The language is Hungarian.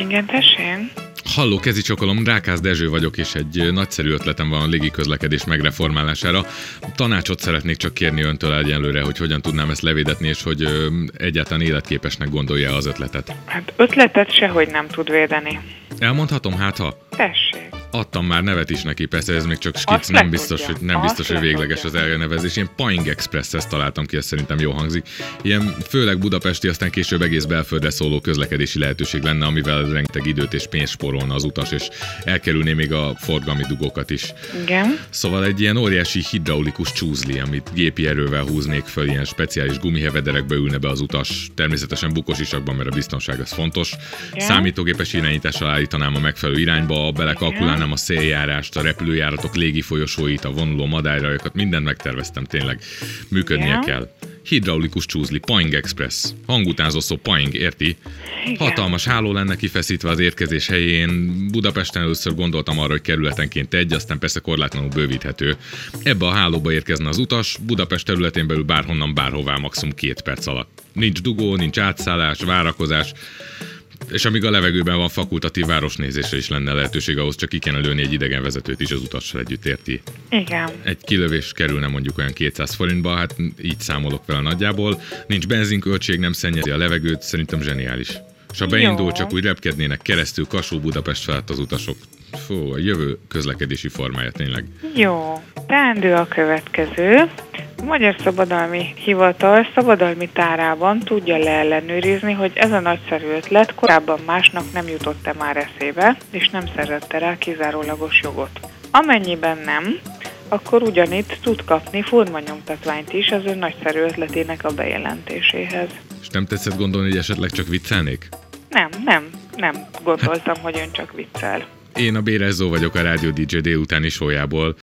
Igen, tessék? Halló, kezicsokolom, Rákász Dezső vagyok, és egy nagyszerű ötletem van a légiközlekedés megreformálására. Tanácsot szeretnék csak kérni öntől egyenlőre, hogy hogyan tudnám ezt levédetni, és hogy egyáltalán életképesnek gondolja az ötletet. Hát ötletet sehogy nem tud védeni. Elmondhatom, hát ha? Tessék. Adtam már nevet is neki, persze ez még csak skic, nem biztos, hogy végleges az elnevezés. Én Ping Express-ezt találtam ki, ez szerintem jó hangzik. Ilyen főleg budapesti, aztán később egész belföldre szóló közlekedési lehetőség lenne, amivel rengeteg időt és pénzt spórolna az utas, és elkerülné még a forgalmi dugókat is. Igen. Szóval egy ilyen óriási hidraulikus csúzli, amit gépi erővel húznék föl, ilyen speciális gumihevederekbe ülne be az utas, természetesen bukós isakban, mert a biztonság az fontos. Igen. Számítógépes irányítással állítanám a megfelelő irányba, belekalkulálnám a széljárást, a repülőjáratok légifolyosóit, a vonuló madárrajokat, mindent megterveztem, tényleg működnie kell. Hidraulikus csúzli, Ping Express. Hangutánzó szó Ping, érti? Igen. Hatalmas háló lenne kifeszítve az érkezés helyén. Budapesten először gondoltam arra, hogy kerületenként egy, aztán persze korlátlanul bővíthető. Ebbe a hálóba érkezne az utas, Budapest területén belül bárhonnan bárhová maximum 2 perc alatt. Nincs dugó, nincs átszállás, várakozás, és amíg a levegőben van, fakultatív városnézésre is lenne lehetőség, ahhoz csak ki kéne lőni egy idegenvezetőt is az utassal együtt, érti? Igen. Egy kilövés kerülne mondjuk olyan 200 forintba, hát így számolok vele nagyjából. Nincs benzinköltség, nem szennyezi a levegőt, szerintem zseniális. És ha beindul, csak úgy repkednének keresztül Kassó-Budapest felett az utasok. Fú, a jövő közlekedési formája tényleg. Jó. Teendő a következő. A Magyar Szabadalmi Hivatal szabadalmi tárában tudja leellenőrizni, hogy ez a nagyszerű ötlet korábban másnak nem jutott-e már eszébe, és nem szerzette rá kizárólagos jogot. Amennyiben nem, akkor ugyanitt tud kapni formanyomtatványt is az ön nagyszerű ötletének a bejelentéséhez. És nem tetszett gondolni, hogy esetleg csak viccelnék? Nem gondoltam, hogy ön csak viccel. Én a Bérezzó vagyok a Rádió DJ délutáni show-jából.